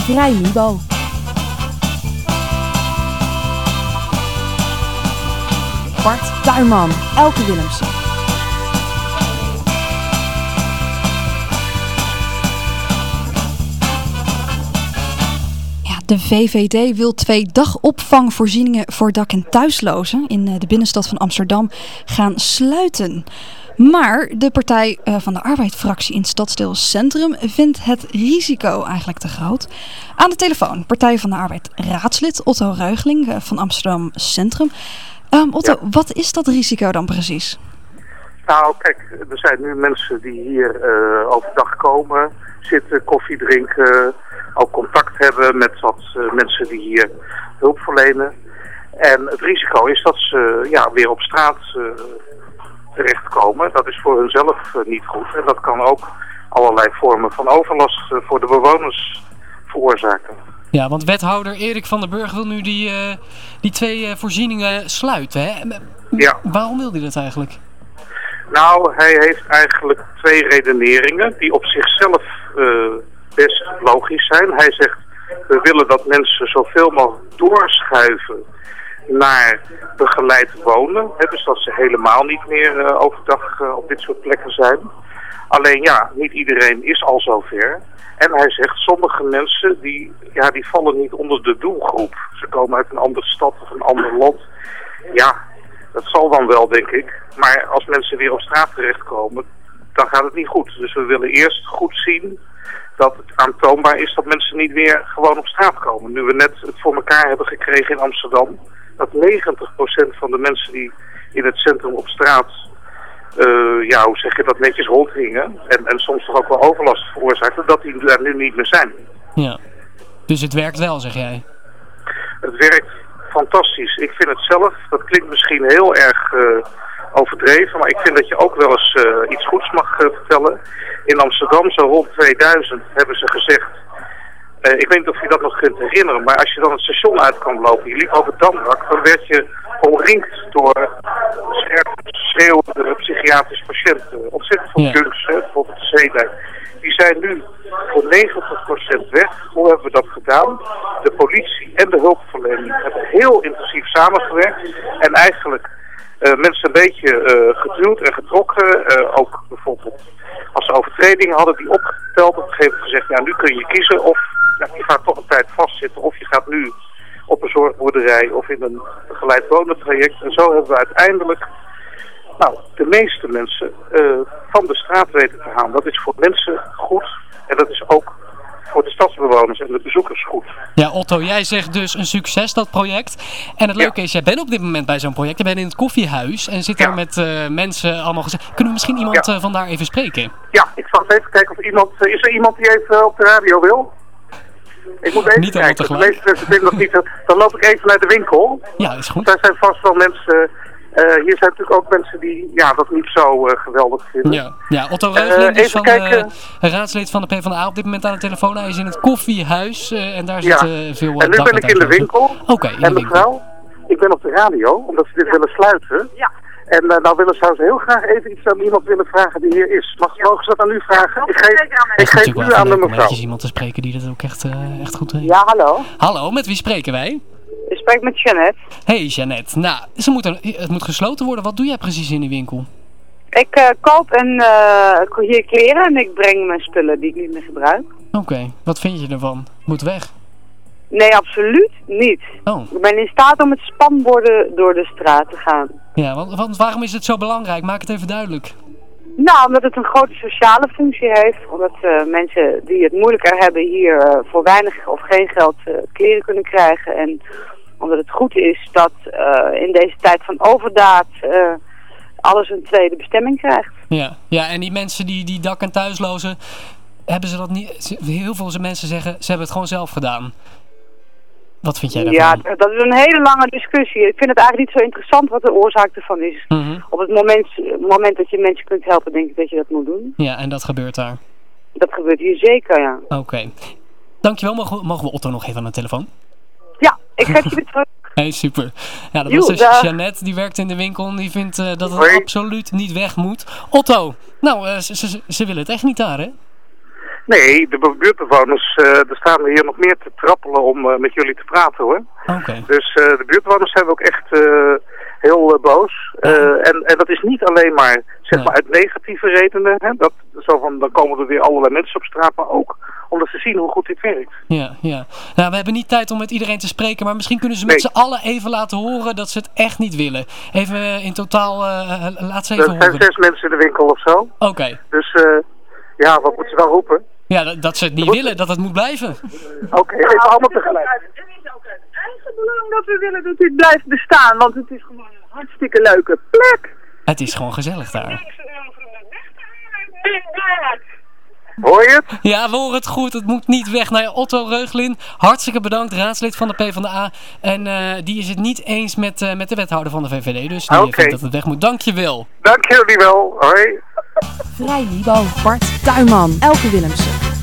Vrij Mibo. Bart Tuinman, Elke Willemsen. De VVD wil 2 dagopvangvoorzieningen voor dak- en thuislozen in de binnenstad van Amsterdam gaan sluiten. Maar de Partij van de Arbeid-fractie in Stadsdeel Centrum vindt het risico eigenlijk te groot. Aan de telefoon Partij van de Arbeid raadslid Otto Reugeling van Amsterdam Centrum. Otto, wat is dat risico dan precies? Nou, kijk, er zijn nu mensen die hier overdag komen, zitten, koffie drinken, ook contact hebben met wat mensen die hier hulp verlenen. En het risico is dat ze weer op straat terechtkomen. Dat is voor hunzelf niet goed. En dat kan ook allerlei vormen van overlast voor de bewoners veroorzaken. Ja, want wethouder Erik van der Burg wil nu die 2 voorzieningen sluiten. Hè? Ja. Waarom wil hij dat eigenlijk? Nou, hij heeft eigenlijk 2 redeneringen die op zichzelf best logisch zijn. Hij zegt, we willen dat mensen zoveel mogelijk doorschuiven naar begeleid wonen. Dus dat ze helemaal niet meer overdag op dit soort plekken zijn. Alleen ja, niet iedereen is al zover. En hij zegt, sommige mensen die vallen niet onder de doelgroep. Ze komen uit een andere stad of een ander land. Ja, dat zal dan wel, denk ik. Maar als mensen weer op straat terechtkomen, dan gaat het niet goed. Dus we willen eerst goed zien dat het aantoonbaar is dat mensen niet weer gewoon op straat komen. Nu we net het voor elkaar hebben gekregen in Amsterdam, dat 90% van de mensen die in het centrum op straat, hoe zeg je dat, netjes rondhingen en soms toch ook wel overlast veroorzaakten, dat die daar nu niet meer zijn. Ja, dus het werkt wel, zeg jij? Het werkt fantastisch. Ik vind het zelf, dat klinkt misschien heel erg overdreven, maar ik vind dat je ook wel eens iets goeds mag vertellen. In Amsterdam, zo rond 2000, hebben ze gezegd, ik weet niet of je dat nog kunt herinneren, maar als je dan het station uit kan lopen, je liep over het Damrak, dan werd je omringd door schreeuwende psychiatrische patiënten. Ontzettend veel kunks, bijvoorbeeld de Zeedijk. Die zijn nu voor 90% weg. Hoe hebben we dat gedaan? De politie en de hulpverlening hebben heel intensief samengewerkt en eigenlijk mensen een beetje geduwd en getrokken. Ook bijvoorbeeld als ze overtredingen hadden die opgeteld, op een gegeven moment gezegd, ja, nu kun je kiezen of je gaat toch een tijd vastzitten of je gaat nu op een zorgboerderij of in een begeleid wonen traject. En zo hebben we uiteindelijk de meeste mensen van de straat weten te halen. Dat is voor mensen goed en dat is ook voor de stadsbewoners en de bezoekers goed. Ja, Otto, jij zegt dus een succes, dat project. En het leuke is, jij bent op dit moment bij zo'n project. Je bent in het koffiehuis en zit daar met mensen allemaal gezegd. Kunnen we misschien iemand van daar even spreken? Ja, ik zal even kijken of iemand... Is er iemand die even op de radio wil? Ik moet even niet kijken. De meeste mensen vinden dat niet. Dan loop ik even naar de winkel. Ja, is goed. Daar zijn vast wel mensen... hier zijn natuurlijk ook mensen die dat niet zo geweldig vinden. Ja, Otto Reugeling is raadslid van de PvdA op dit moment aan de telefoon. Hij is in het koffiehuis en daar zitten veel en nu ben ik in de winkel. Oké, en mevrouw, ik ben op de radio, omdat ze dit willen sluiten. Ja. En zou ze heel graag even iets aan iemand willen vragen die hier is. Mogen ze dat aan u vragen? Ik geef nu aan de mevrouw. Om iemand te spreken die dat ook echt goed weet. Ja, hallo. Hallo, met wie spreken wij? Ik spreek met Jeannette. Hey Jeannette, nou, het moet gesloten worden. Wat doe jij precies in die winkel? Ik koop hier kleren en ik breng mijn spullen die ik niet meer gebruik. Oké, wat vind je ervan? Moet weg? Nee, absoluut niet. Oh. Ik ben in staat om met spanborden door de straat te gaan. Ja, want waarom is het zo belangrijk? Maak het even duidelijk. Nou, omdat het een grote sociale functie heeft. Omdat mensen die het moeilijker hebben hier voor weinig of geen geld kleren kunnen krijgen. En omdat het goed is dat in deze tijd van overdaad alles een tweede bestemming krijgt. Ja, en die mensen die dak- en thuislozen, hebben ze dat niet... Heel veel mensen zeggen, ze hebben het gewoon zelf gedaan. Wat vind jij daarvan? Ja, dat is een hele lange discussie. Ik vind het eigenlijk niet zo interessant wat de oorzaak ervan is. Mm-hmm. Op het moment dat je mensen kunt helpen, denk ik dat je dat moet doen. Ja, en dat gebeurt daar? Dat gebeurt hier zeker, ja. Oké. Dankjewel. Mogen we Otto nog even aan de telefoon? Ja, ik geef je weer terug. Hey, super. Ja, dat was dus Jeannette, die werkt in de winkel en die vindt dat het absoluut niet weg moet. Otto, nou, ze willen het echt niet daar, hè? Nee, de buurtbewoners, er staan hier nog meer te trappelen om met jullie te praten hoor. Oké. Dus de buurtbewoners zijn ook echt heel boos. En dat is niet alleen maar, zeg maar, uit negatieve redenen. Hè? Dan komen er weer allerlei mensen op straat, maar ook omdat ze zien hoe goed dit werkt. Ja. Nou, we hebben niet tijd om met iedereen te spreken, maar misschien kunnen ze met z'n allen even laten horen dat ze het echt niet willen. Even in totaal, laat ze even horen. Er zijn 6 mensen in de winkel of zo. Oké. Dus wat moeten ze wel roepen? Ja, dat ze het niet willen, dat het moet blijven. Oké, even allemaal tegelijk. Het is ook uit eigen belang dat we willen dat dit blijft bestaan, want het is gewoon een hartstikke leuke plek. Het is gewoon gezellig daar. Hoor je het? Ja, we horen het goed. Het moet niet weg. Nou ja, Otto Reuglin, hartstikke bedankt. Raadslid van de PvdA. En die is het niet eens met de wethouder van de VVD. Dus die vindt dat het weg moet. Dankjewel. Dank jullie wel. Hoi. Vrij Libo. Bart Tuinman. Elke Willemsen.